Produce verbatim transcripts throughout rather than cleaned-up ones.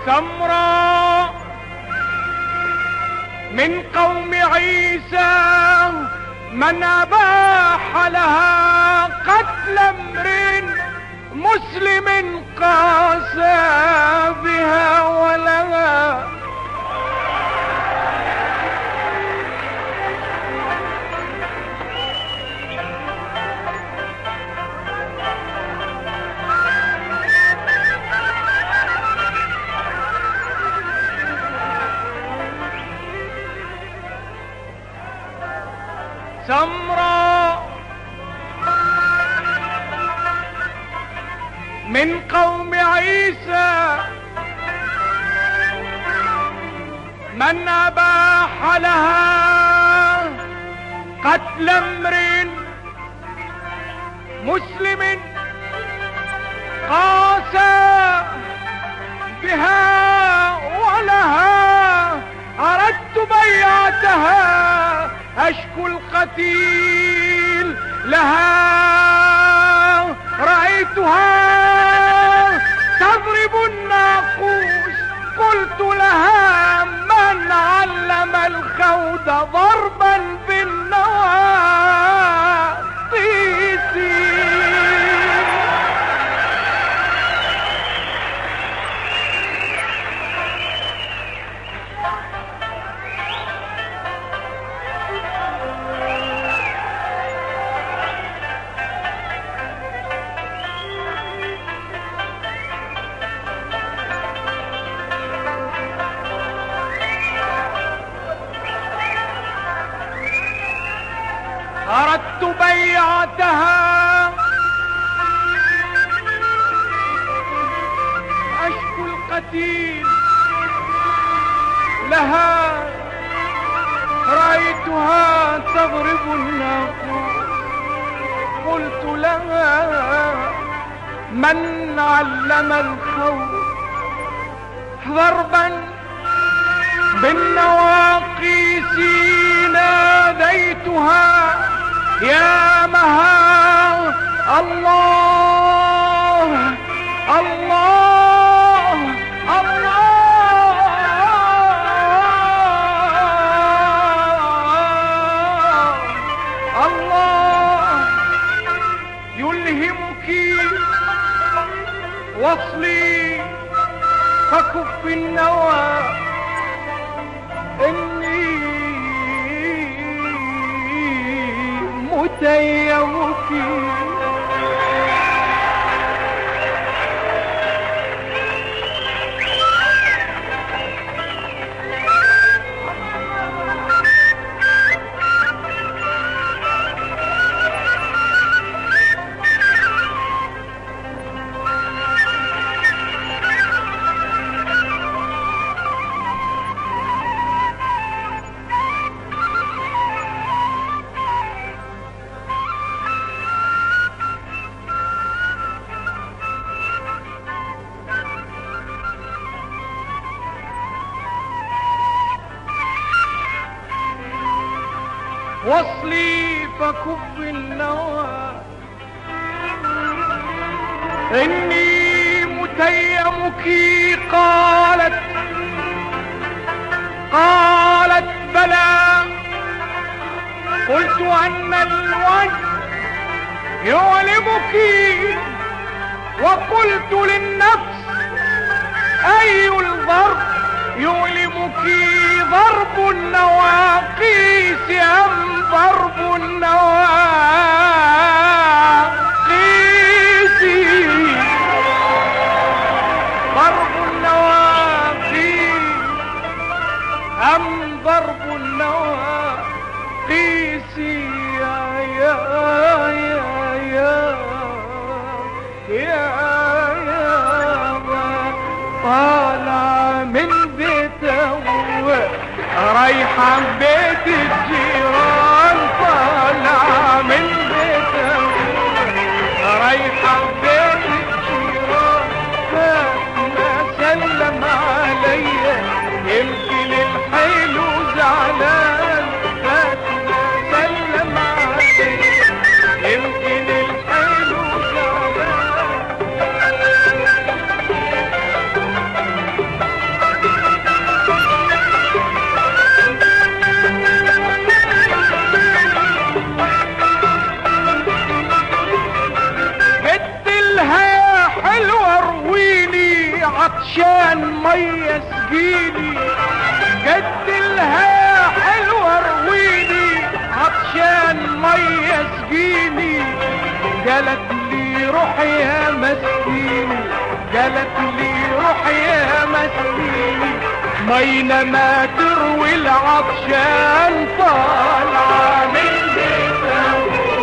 سمراء من قوم عيسى من أباح لها قتل امرئ مسلم قاسى بها ولها. سمراء من قوم عيسى من أباح لها قتل امرئ مسلم قاسى بها ولها. أردت بيعتها أشكو القتيل لها. رأيتها تضرب الناقوس قلت لها من علم الخود ضربا بالنواقيس. أردت بيعتها أشكو القتيل لها. رأيتها تضرب الناقوس قلت لها من علم الخوف ضربا بالنواقيس. ناديتها يا مها الله الله الله الله يلهمك وصلي فكف النوى. إني متيمك وصلي فكف النوى. إني متيمك. قالت قالت بلى. قلت أن الوجه يؤلمك وقلت للنفس أي الضرب يؤلمك ضرب النواقيس أم ضرب النواقيس؟ ضرب النواقيس أم ضرب النواقيس؟ يا يا يا يا يا طالع من بيته رايحة بيت الجيران. طالع من بيته رايحة بيت الجيران. فما سلم عليا يمكن الحلو زعلان. فما سلم عليا يمكن الحلو زعلان. عطشان مية سقيني، قد لها حلوة رويني، عطشان مية سقيني، قالت لي روح يا مسكيني، قالت لي روح يا مسكيني، مينا ما تروي العطشان طالعة من بيتها.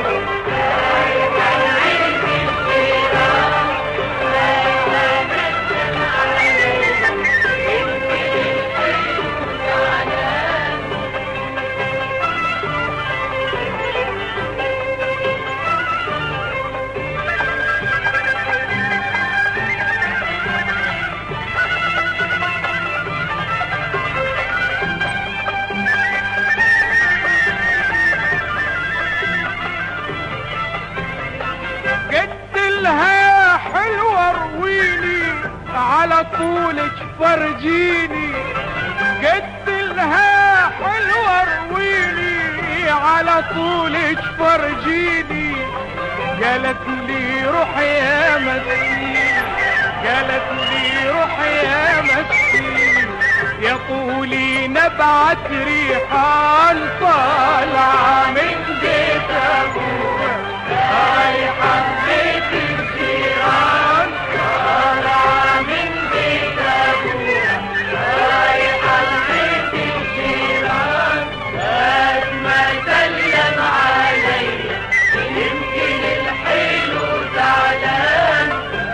على طولك فرجيني، قد لها حلوة رويني، على طولك فرجيني، قالت لي روح يا مسكين، قالت لي روح يا مسكين، يا طولي نبعت ريحان طالعة من بيت ابوها، رايحة بيت الجيران طالعة من بيت ابوها، رايحة بيت الجيران، بس ما سلم عليا يمكن الحلو زعلان.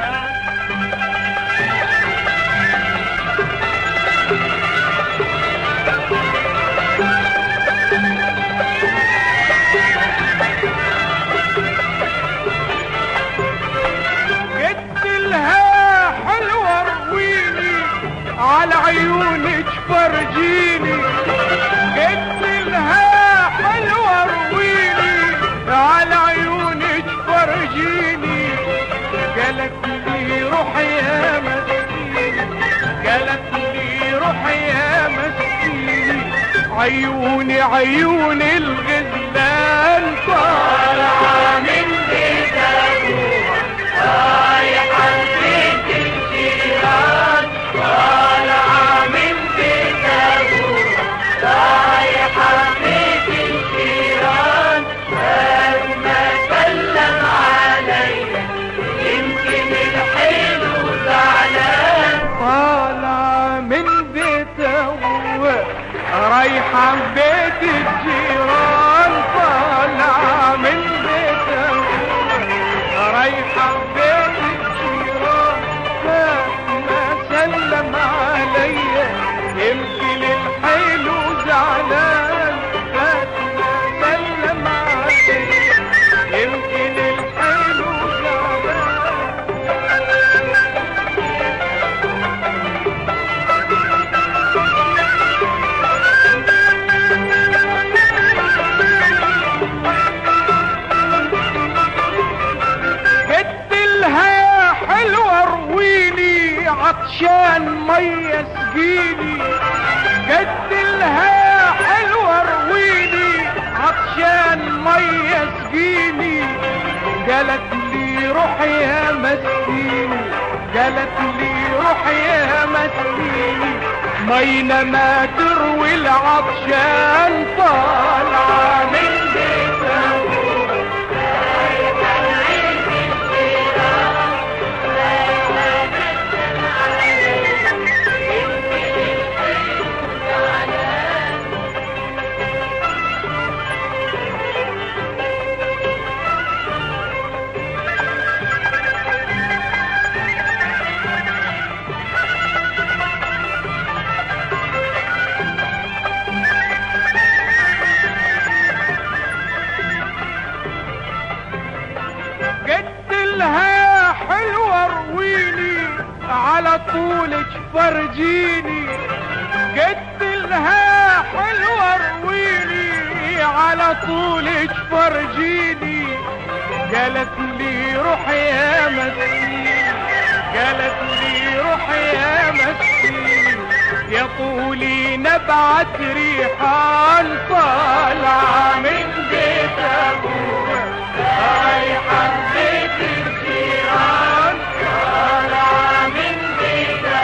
على عيونك فرجيني، قلت لها حلوة رويني، على عيونك فرجيني، قالت لي روح يا مسكيني، قالت لي روح يا مسكيني، عيوني عيون الغزلان طالعة من بيت ابوها، رايحة بيت الجيران طالعة من بيت ابوها، رايحة بيت الجيران، بس ما سلم عليا يمكن الحلو زعلان. طالعة من بيت ابوها رايحة بيت الجيران، طالعة من بيت ابوها رايحة بيت الجيران، ما سلم عليا يمكن الحلو زعلان، بس ما سلم عليا يمكن الحلو زعلان. قلت لها حلوة رويني، عطشان مية سقيني، قد لها حلوة رويني، عطشان مية سقيني، قالت لي روح يا مسكيني، قالت لي روح يا مسكيني، مينا ما تروي العطشان طالعة من بيت ابوها، رايحة بيت الجيران، رايحة بيت عليا يمكن الحلو زعلان. قد لها حلوة رويني، على طولك فرجيني، قد لها حلوة رويني، على طولك فرجيني، قالت لي روح يا مسكين، قالت لي روح يا مسكين، يا طولي نبعت ريحان طالعة من بيت ابوها، رايحة بيت الجيران طالعة من بيت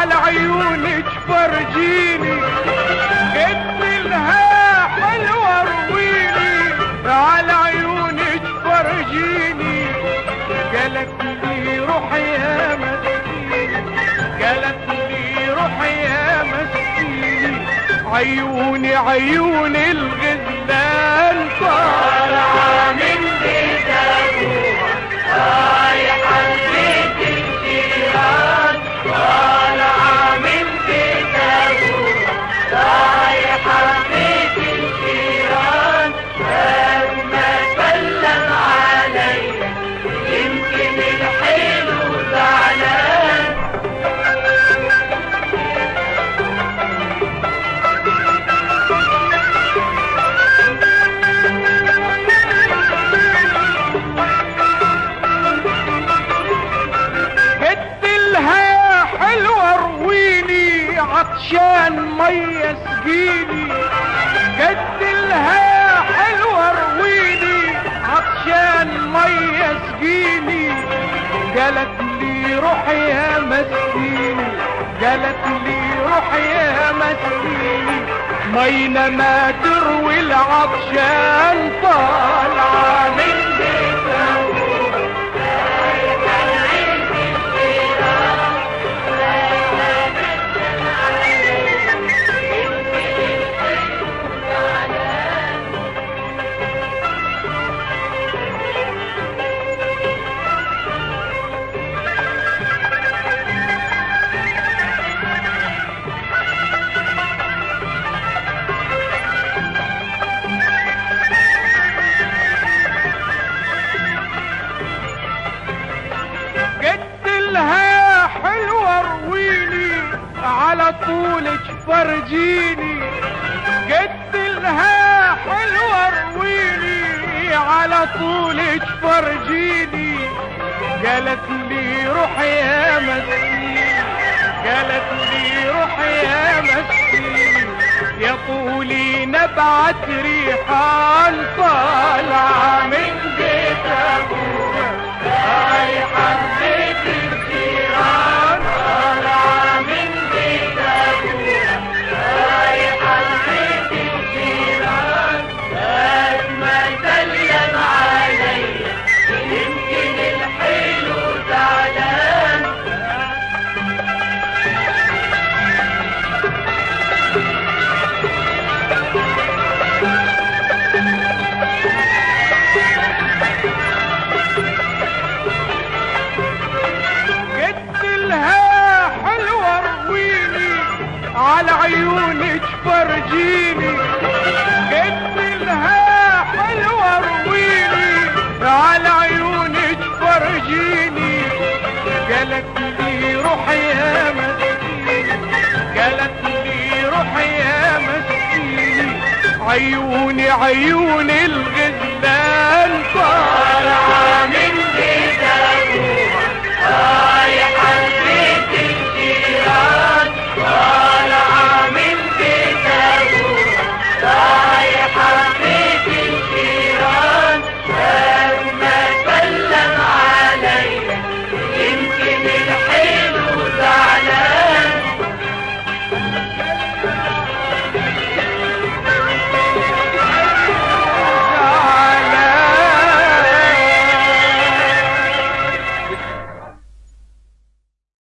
على عيونك فرجيني، قلت لها حلوة رويني على عيونك فرجيني، قالت لي روح يا مسكيني، قالت لي روح يا مسكيني، عيوني عيون الغزلان طالعة من بيت ابوها رايحة لبيت الجيران، طالعة من بيت ابوها رايحة لبيت الجيران، لما سلم عليا يمكن الحلو زعلان. عطشان مية سقيني، قد لها حلوة رويني عطشان مية سقيني، قالت لي روح يا مسكيني، قالت لي روح يا مسكيني، مينا ما تروي العطشان طالعة من بيت ابوها رايحة لعيد الجيران، على طولك فرجيني، قلت لها حلوة رويني على طولك فرجيني، قالت لي روح يا مسكين، قالت لي روح يا مسكين، يا طولي نبعت ريحان طالعة من بيت ابوها رايحة لبيت الجيران، طالعة من بيت ابوها رايحة لبيت الجيران، لما سلم عليا يمكن الحلو زعلان. على عيونك فرجيني، قلت لها حلوة رويني على عيونك فرجيني، قالت لي روح يا مسكيني، قالت لي روح يا مسكيني، عيوني عيون الغزلان طالعة